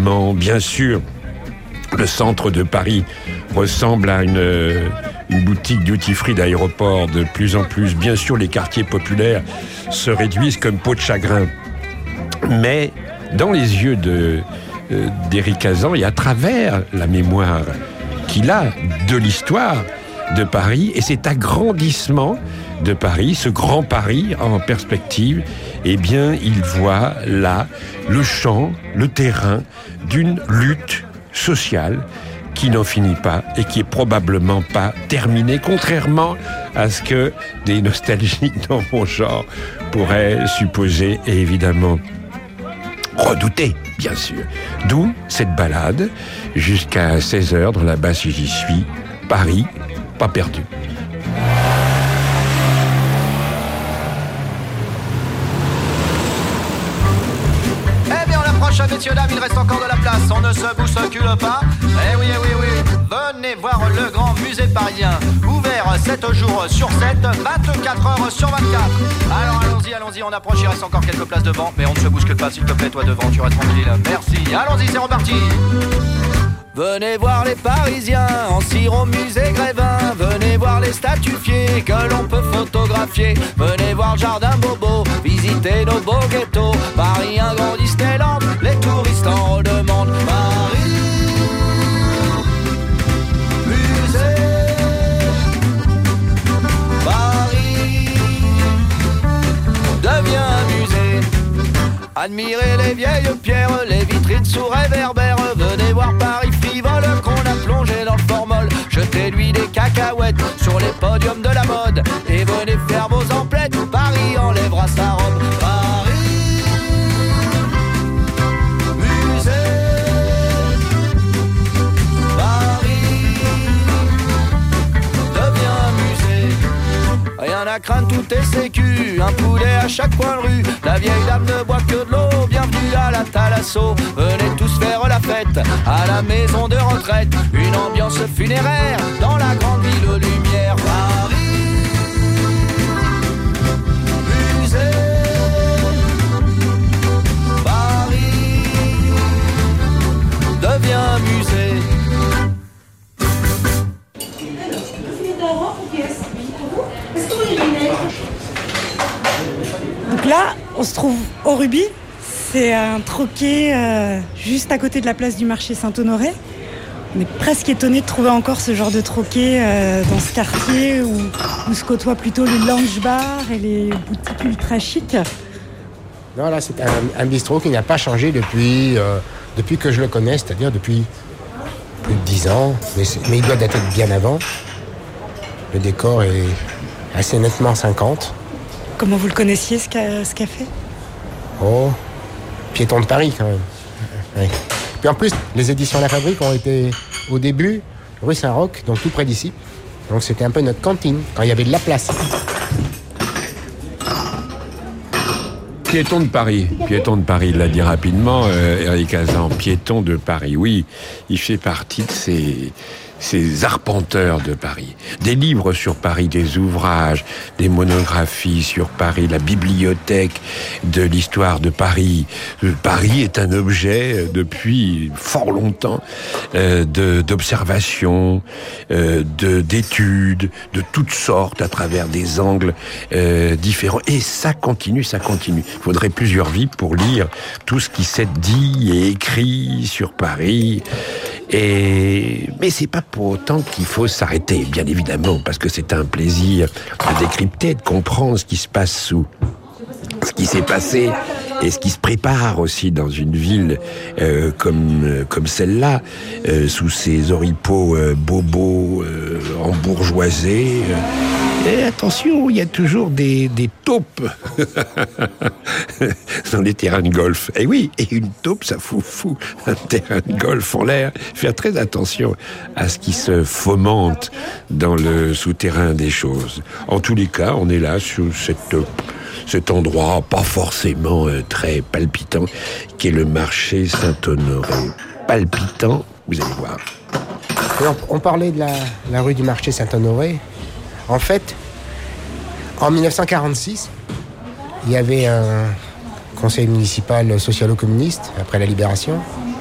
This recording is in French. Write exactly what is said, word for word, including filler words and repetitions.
bâtiments. Bien sûr, le centre de Paris ressemble à une, une boutique duty-free d'aéroport de plus en plus. Bien sûr, les quartiers populaires se réduisent comme peau de chagrin. Mais dans les yeux de, euh, d'Éric Hazan, et à travers la mémoire qu'il a de l'histoire de Paris, et cet agrandissement de Paris, ce grand Paris en perspective, eh bien, il voit là le champ, le terrain d'une lutte sociale qui n'en finit pas et qui est probablement pas terminée, contrairement à ce que des nostalgiques dans mon genre pourraient supposer et évidemment redouter, bien sûr. D'où cette balade jusqu'à seize heures dans la basse J'y suis, Paris, pas perdu. Messieurs, dames, il reste encore de la place, on ne se bouscule pas. Eh oui, eh oui, oui, venez voir le grand musée parisien. Ouvert sept jours sur sept, vingt-quatre heures sur vingt-quatre. Alors allons-y, allons-y, on approche, il reste encore quelques places devant. Mais on ne se bouscule pas, s'il te plaît, toi devant, tu restes tranquille. Merci, allons-y, c'est reparti. Venez voir les Parisiens en cire au musée Grévin. Venez voir les statufiés que l'on peut photographier. Venez voir le jardin Bobo, visiter nos beaux ghettos. Paris, un grand Disneyland, les touristes en redemandent. Paris, musée. Paris devient musée. Admirez les vieilles pierres, les vitrines sous réverbères. Venez voir Paris frivole qu'on a plongé dans le formol. Jetez-lui des cacahuètes sur les podiums de la mode. Et venez faire vos emplettes, Paris enlèvera sa robe. Paris, musée. Paris devient musée. Rien à craindre, tout est sécu. Un poulet à chaque coin de rue. La vieille dame ne boit que de l'eau. Bienvenue à la Thalasso. Venez tous faire la fête à la maison de retraite. Une ambiance funéraire dans la grande ville lumière. Paris, musée. Paris devient musée. Donc là, on se trouve au Ruby. C'est un troquet euh, juste à côté de la place du marché Saint-Honoré. On est presque étonnés de trouver encore ce genre de troquet euh, dans ce quartier où, où se côtoient plutôt les lounge bars et les boutiques ultra chic. Non, là, c'est un, un bistrot qui n'a pas changé depuis, euh, depuis que je le connais, c'est-à-dire depuis plus de dix ans. Mais, mais il doit dater de bien avant. Le décor est assez nettement cinquante. Comment vous le connaissiez, ce, ca- ce café ? Oh, piéton de Paris, quand même. Ouais. Puis en plus, les éditions La Fabrique ont été, au début, rue Saint-Roch, donc tout près d'ici. Donc c'était un peu notre cantine, quand il y avait de la place. Piéton de Paris, piéton de Paris, il l'a dit rapidement, euh, Éric Hazan, piéton de Paris, oui, il fait partie de ces, ces arpenteurs de Paris. Des livres sur Paris, des ouvrages, des monographies sur Paris, la bibliothèque de l'histoire de Paris. Paris est un objet depuis fort longtemps euh, de, d'observation, euh, de, d'études, de toutes sortes, à travers des angles euh, différents. Et ça continue, ça continue. Il faudrait plusieurs vies pour lire tout ce qui s'est dit et écrit sur Paris. Et mais c'est pas pour autant qu'il faut s'arrêter, bien évidemment, parce que c'est un plaisir de décrypter, de comprendre ce qui se passe sous, ce qui s'est passé et ce qui se prépare aussi dans une ville euh, comme comme celle-là, euh, sous ces oripeaux euh, bobos euh, embourgeoisés. Euh, Et attention, il y a toujours des, des taupes dans les terrains de golf. Et oui, et une taupe, ça fout fou un terrain de golf en l'air. Faire très attention à ce qui se fomente dans le souterrain des choses. En tous les cas, on est là sur cette, cet endroit pas forcément très palpitant, qui est le marché Saint-Honoré. Palpitant, vous allez voir. Et on, on parlait de la, la rue du marché Saint-Honoré. En fait, en dix-neuf cent quarante-six, il y avait un conseil municipal socialo-communiste, après la Libération,